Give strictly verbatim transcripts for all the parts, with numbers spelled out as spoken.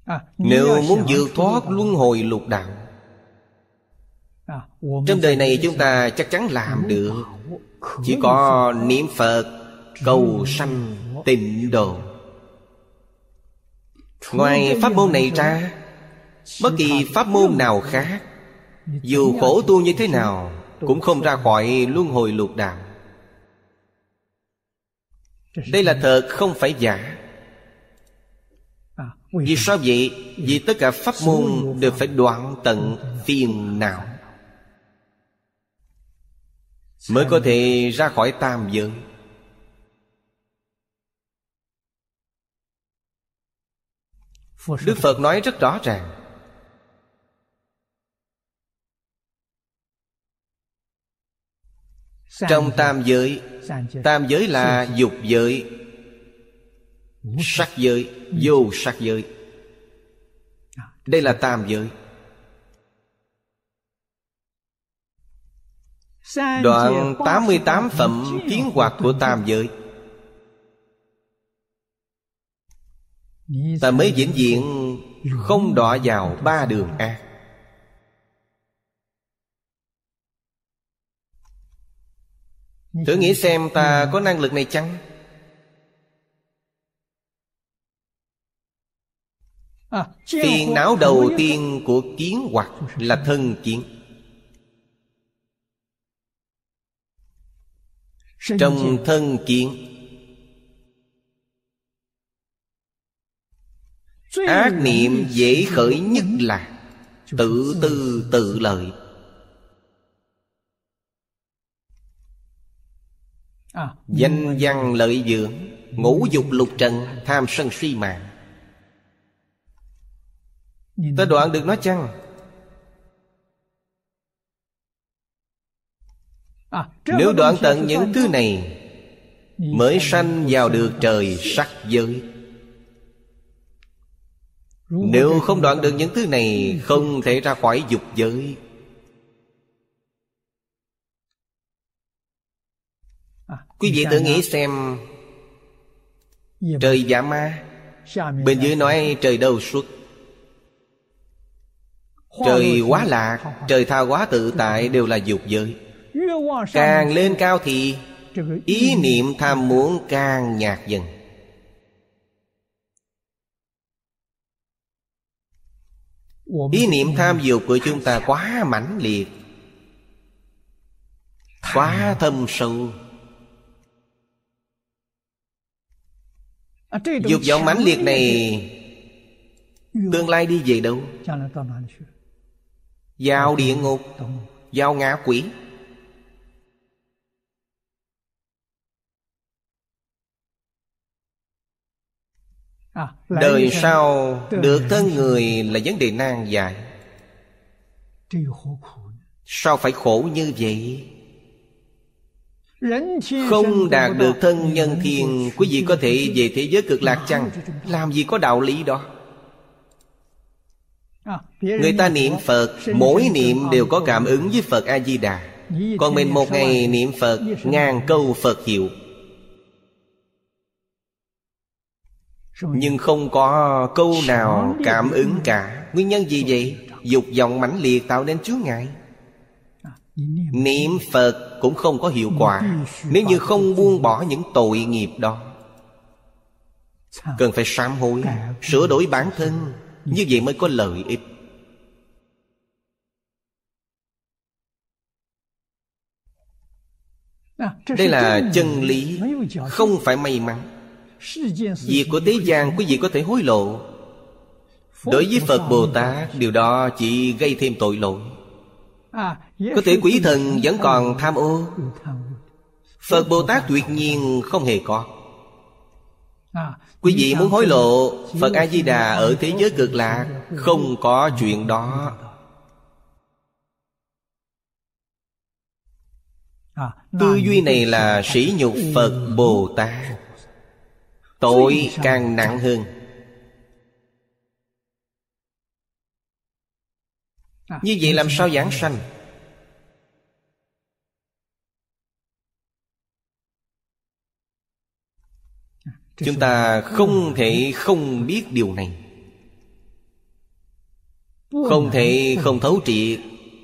Nếu muốn vượt thoát luân hồi lục đạo, trong đời này chúng ta chắc chắn làm được. Chỉ có niệm Phật cầu sanh tịnh độ. Ngoài pháp môn này ra, bất kỳ pháp môn nào khác, dù khổ tu như thế nào, cũng không ra khỏi luân hồi lục đạo. Đây là thật, không phải giả. Vì sao vậy? Vì tất cả pháp môn đều phải đoạn tận phiền não mới có thể ra khỏi tam giới. Đức Phật nói rất rõ ràng. Trong tam giới, tam giới là dục giới, sắc giới, vô sắc giới. Đây là tam giới. Đoạn tám mươi tám phẩm kiến hoạt của tam giới, ta mới vĩnh viễn không đọa vào ba đường ác. Thử nghĩ xem ta có năng lực này chăng? Phiền não đầu tiên của kiến hoạt là thân kiến. Trong thân kiến, ác niệm dễ khởi nhất là tự tư tự lợi. Danh văn lợi dưỡng, ngũ dục lục trần, tham sân si mạng. Ta đoạn được nó chăng? Nếu đoạn tận những thứ này, mới sanh vào được trời sắc giới. Nếu không đoạn được những thứ này, không thể ra khỏi dục giới. Quý vị tự nghĩ xem, trời Dạ Ma, bên dưới nói trời Đâu Xuất. Trời Quá Lạc, trời Tha Hóa Tự Tại đều là dục giới. Càng lên cao thì ý niệm tham muốn càng nhạt dần. Ý niệm tham dục của chúng ta quá mãnh liệt, quá thâm sâu. Dục vọng mãnh liệt này tương lai đi về đâu? Vào địa ngục, vào ngạ quỷ. Đời sau được thân người là vấn đề nan giải. Sao phải khổ như vậy? Không đạt được thân nhân thiên, quý vị có thể về thế giới cực lạc chăng? Làm gì có đạo lý đó. Người ta niệm Phật, mỗi niệm đều có cảm ứng với Phật A-di-đà. Còn mình một ngày niệm Phật ngàn câu Phật hiệu, nhưng không có câu nào cảm ứng cả. Nguyên nhân gì vậy? Dục vọng mãnh liệt tạo nên chướng ngại. Niệm Phật cũng không có hiệu quả nếu như không buông bỏ những tội nghiệp đó. Cần phải sám hối, sửa đổi bản thân, như vậy mới có lợi ích. Đây là chân lý, không phải may mắn. Việc của thế gian quý vị có thể hối lộ. Đối với Phật Bồ Tát, điều đó chỉ gây thêm tội lỗi. Có thể quỷ thần vẫn còn tham ô, Phật Bồ Tát tuyệt nhiên không hề có. Quý vị muốn hối lộ, Phật A-di-đà ở thế giới cực lạc không có chuyện đó. Tư duy này là sỉ nhục Phật Bồ Tát, tội càng nặng hơn. Như vậy làm sao giảng sanh? Chúng ta không thể không biết điều này. không thể không thấu triệt.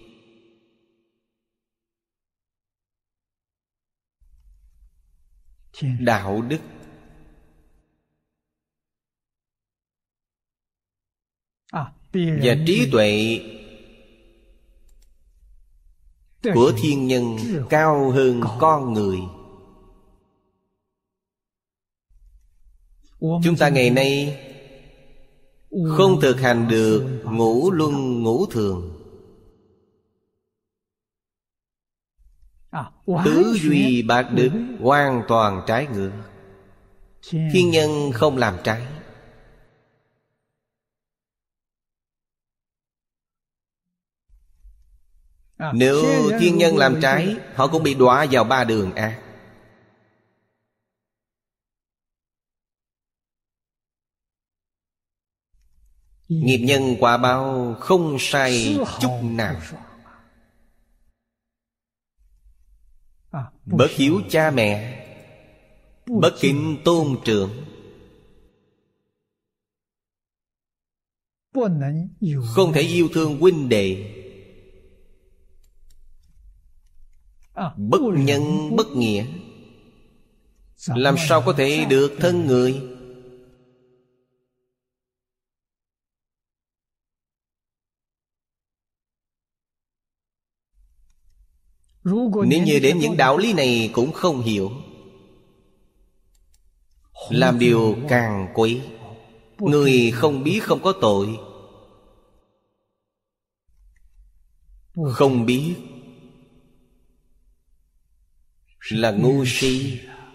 Đạo đức và trí tuệ của thiên nhân cao hơn con người. Chúng ta ngày nay không thực hành được ngũ luân ngũ thường, tứ duy bát đức hoàn toàn trái ngược. Thiên nhân không làm trái. Nếu thiên nhân làm trái, họ cũng bị đọa vào ba đường ác. Nghiệp nhân quả báo không sai chút nào. Bất hiếu cha mẹ, bất kính tôn trưởng, không thể yêu thương huynh đệ, bất nhân bất nghĩa, làm sao có thể được thân người? Nếu như đến những đạo lý này cũng không hiểu, làm điều càng quấy. Người không biết không có tội, không biết là ngu si.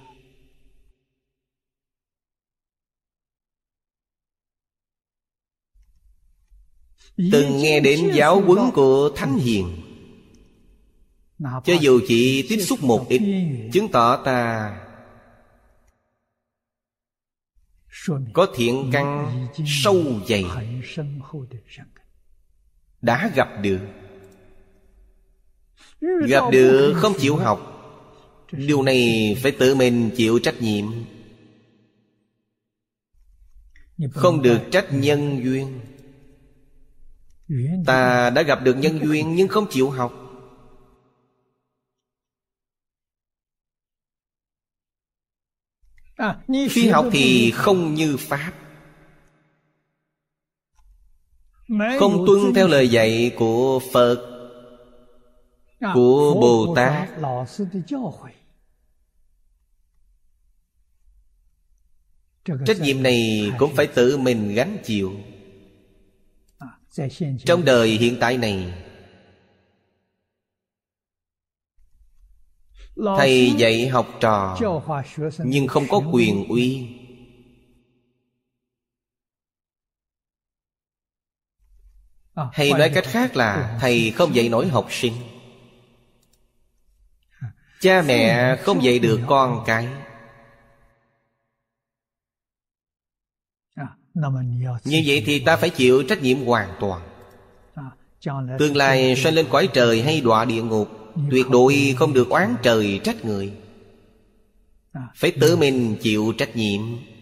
Từng nghe đến giáo huấn của Thánh Hiền, cho dù chỉ tiếp xúc một ít, chứng tỏ ta có thiện căn sâu dày, đã gặp được. Gặp được không chịu học, điều này phải tự mình chịu trách nhiệm. Không được trách nhân duyên. Ta đã gặp được nhân duyên nhưng không chịu học. Khi học thì không như Pháp, không tuân theo lời dạy của Phật, của Bồ Tát. Trách nhiệm này cũng phải tự mình gánh chịu. Trong đời hiện tại này, thầy dạy học trò nhưng không có quyền uy. Hay nói cách khác là thầy không dạy nổi học sinh. Cha mẹ không dạy được con cái. Như vậy thì ta phải chịu trách nhiệm hoàn toàn. Tương lai sanh lên cõi trời hay đọa địa ngục, tuyệt đối không được oán trời trách người, phải tự mình chịu trách nhiệm.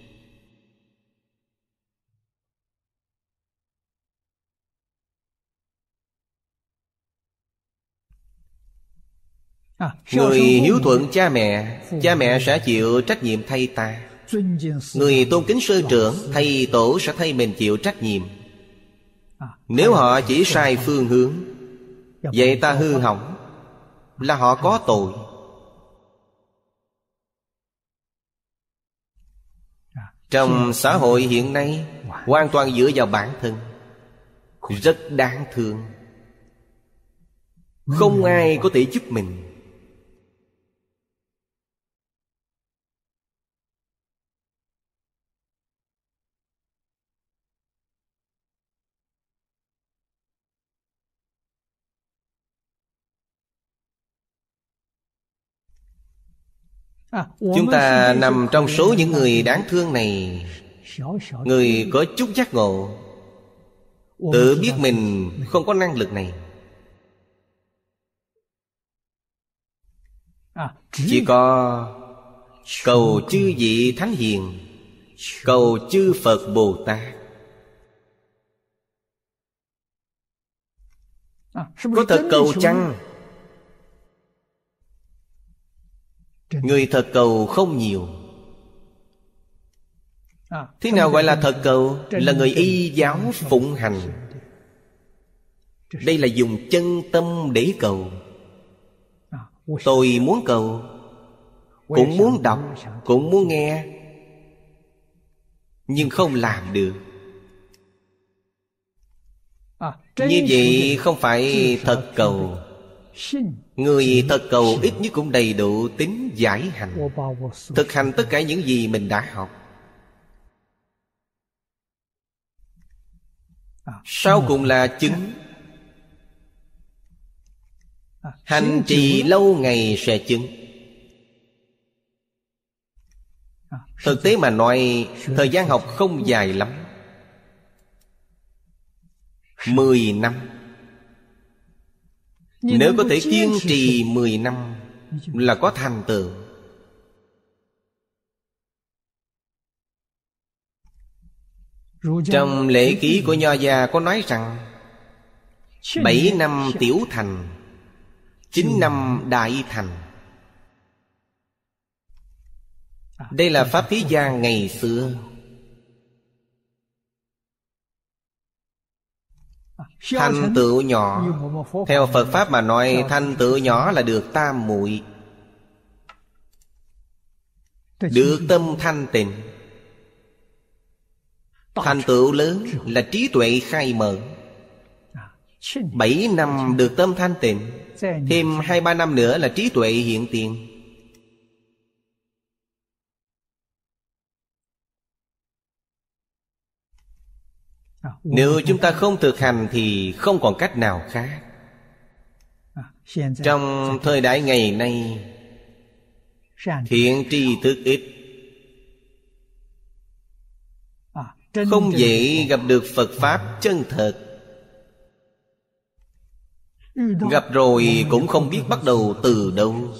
Người hiếu thuận cha mẹ, cha mẹ sẽ chịu trách nhiệm thay ta. Người tôn kính sư trưởng, thầy tổ sẽ thay mình chịu trách nhiệm. Nếu họ chỉ sai phương hướng, vậy ta hư hỏng, là họ có tội. Trong xã hội hiện nay, hoàn toàn dựa vào bản thân, rất đáng thương. Không ai có thể giúp mình. Chúng ta nằm trong số những người đáng thương này. Người có chút giác ngộ, tự biết mình không có năng lực này, chỉ có cầu chư vị Thánh Hiền, cầu chư Phật Bồ Tát. Có thật cầu chăng? Người thật cầu không nhiều. Thế nào gọi là thật cầu? Là người y giáo phụng hành. Đây là dùng chân tâm để cầu. Tôi muốn cầu, cũng muốn đọc, cũng muốn nghe, nhưng không làm được. Như vậy không phải thật cầu. Người thật cầu ít nhất cũng đầy đủ tính giải hành, thực hành tất cả những gì mình đã học. Sau cùng là chứng. Hành trì lâu ngày sẽ chứng. Thực tế mà nói, thời gian học không dài lắm, Mười năm. Nếu có thể kiên trì mười năm là có thành tựu. Trong lễ ký của Nho gia có nói rằng bảy năm tiểu thành, chín năm đại thành. Đây là pháp thế gian ngày xưa. Thành tựu nhỏ, theo Phật Pháp mà nói, thành tựu nhỏ là được tam muội, được tâm thanh tịnh. Thành tựu lớn là trí tuệ khai mở. Bảy năm được tâm thanh tịnh, thêm hai ba năm nữa là trí tuệ hiện tiền. Nếu chúng ta không thực hành thì không còn cách nào khác. Trong thời đại ngày nay, thiện tri thức ít, không dễ gặp được Phật Pháp chân thật. Gặp rồi cũng không biết bắt đầu từ đâu,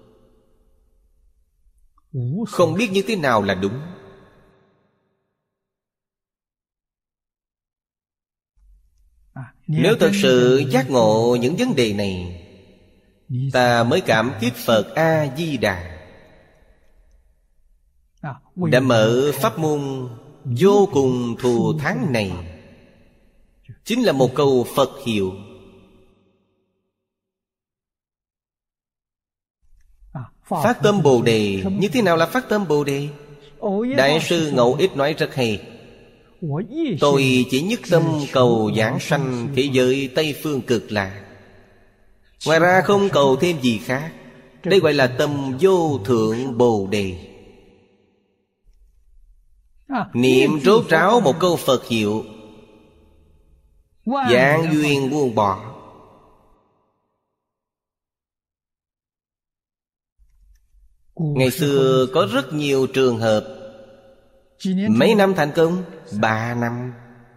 không biết như thế nào là đúng. Nếu thật sự giác ngộ những vấn đề này, ta mới cảm kích Phật A-di-đà đã mở pháp môn vô cùng thù thắng này. Chính là một câu Phật hiệu. Phát tâm Bồ Đề. Như thế nào là phát tâm Bồ Đề? Đại sư Ngẫu Ích nói rất hay. Tôi chỉ nhất tâm cầu giảng sanh thế giới Tây Phương Cực Lạc, ngoài ra không cầu thêm gì khác. Đây gọi là tâm vô thượng Bồ Đề. Niệm rốt ráo một câu Phật hiệu, vạn duyên buông bỏ. Ngày xưa có rất nhiều trường hợp mấy năm thành công? Ba năm.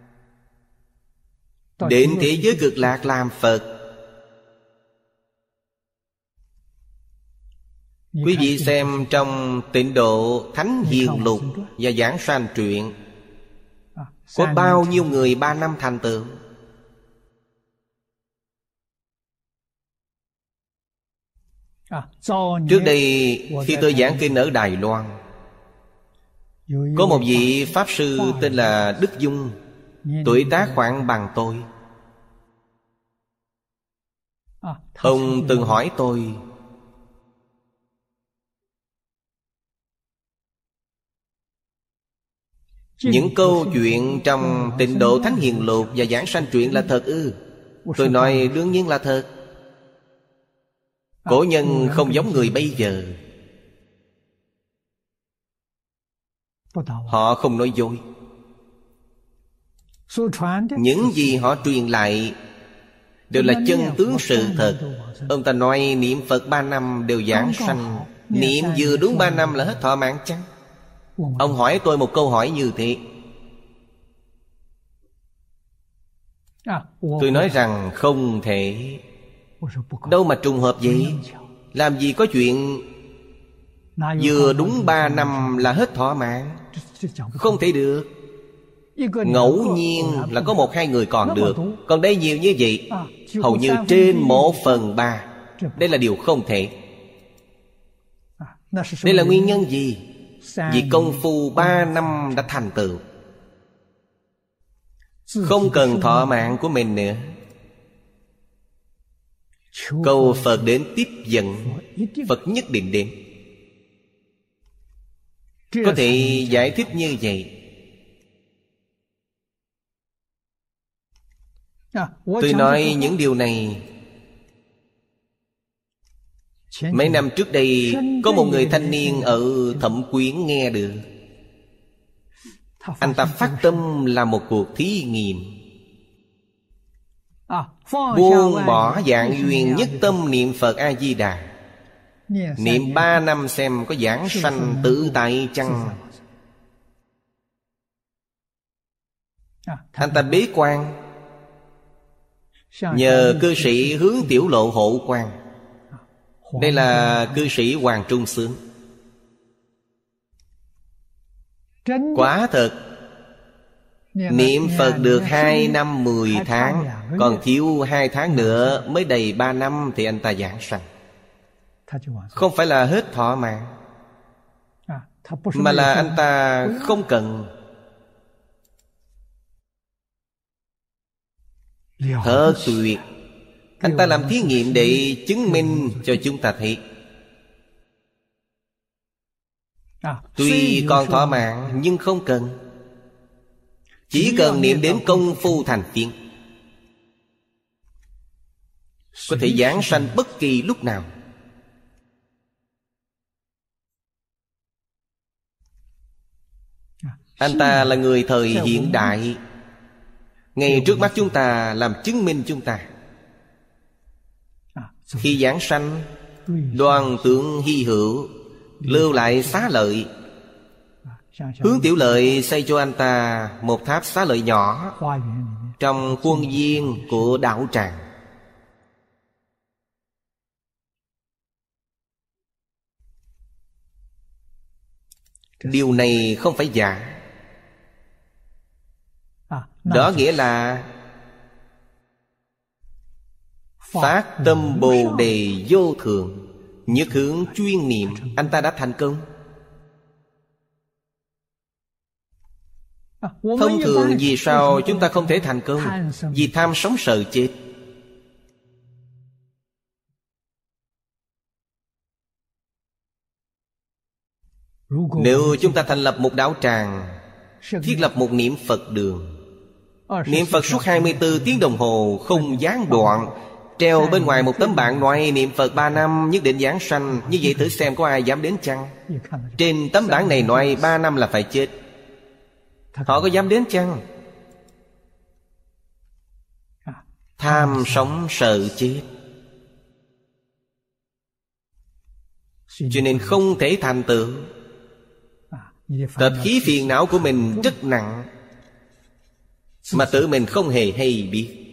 Đến thế giới Cực Lạc làm Phật. Quý vị xem trong Tịnh Độ Thánh Hiền Lục và Giảng Sanh Truyện, có bao nhiêu người ba năm thành tựu. Trước đây khi tôi giảng kinh ở Đài Loan, có một vị Pháp Sư tên là Đức Dung, tuổi tác khoảng bằng tôi. Ông từng hỏi tôi, những câu chuyện trong Tịnh Độ Thánh Hiền Lục và Giảng Sanh Truyện là thật ư? Tôi nói đương nhiên là thật. Cổ nhân không giống người bây giờ. Họ không nói dối. Những gì họ truyền lại đều là chân tướng sự thật. Ông ta nói niệm Phật ba năm đều giảng sanh, niệm vừa đúng ba năm là hết thọ mạng chăng? Ông hỏi tôi một câu hỏi như thế. Tôi nói rằng không thể. Đâu mà trùng hợp vậy? Làm gì có chuyện vừa đúng ba năm là hết thọ mạng? Không thể được. Ngẫu nhiên là có một hai người còn được. Còn đây nhiều như vậy, hầu như trên một phần ba. Đây là điều không thể. Đây là nguyên nhân gì? Vì công phu ba năm đã thành tựu, không cần thọ mạng của mình nữa. Cầu Phật đến tiếp dẫn, Phật nhất định đến. Có thể giải thích như vậy. Tôi nói những điều này mấy năm trước đây, có một người thanh niên ở Thẩm Quyến nghe được. Anh ta phát tâm làm một cuộc thí nghiệm, buông bỏ dạng duyên, nhất tâm niệm Phật A-di-đà, niệm ba năm xem có giảng sanh tự tại chăng. Anh ta bế quan, nhờ cư sĩ hướng tiểu lộ hộ quan. Đây là cư sĩ Hoàng Trung Sướng. Quả thật, niệm Phật được hai năm mười tháng, còn thiếu hai tháng nữa mới đầy ba năm thì anh ta giảng sanh. Không phải là hết thọ mạng, mà là anh ta không cần. Thật tuyệt. Anh ta làm thí nghiệm để chứng minh cho chúng ta thấy. Tuy còn thọ mạng nhưng không cần. Chỉ cần niệm đến công phu thành phiến, có thể giảng sanh bất kỳ lúc nào. Anh ta là người thời hiện đại, ngay trước mắt chúng ta làm chứng minh chúng ta. Khi giảng sanh, đoan tưởng hy hữu, lưu lại xá lợi. Hướng Tiểu Lợi xây cho anh ta một tháp xá lợi nhỏ trong khuôn viên của đạo tràng. Điều này không phải giả. Đó nghĩa là phát tâm Bồ Đề vô thượng, nhất hướng chuyên niệm. Anh ta đã thành công. Thông thường vì sao chúng ta không thể thành công? Vì tham sống sợ chết. Nếu chúng ta thành lập một đạo tràng, thiết lập một niệm Phật đường, niệm Phật suốt hai mươi tư tiếng đồng hồ không gián đoạn, treo bên ngoài một tấm bảng nói niệm Phật ba năm nhất định giảng sanh, như vậy thử xem có ai dám đến chăng? Trên tấm bảng này nói ba năm là phải chết, họ có dám đến chăng? Tham sống sợ chết, cho nên không thể thành tựu. Tập khí phiền não của mình rất nặng, mà tự mình không hề hay biết.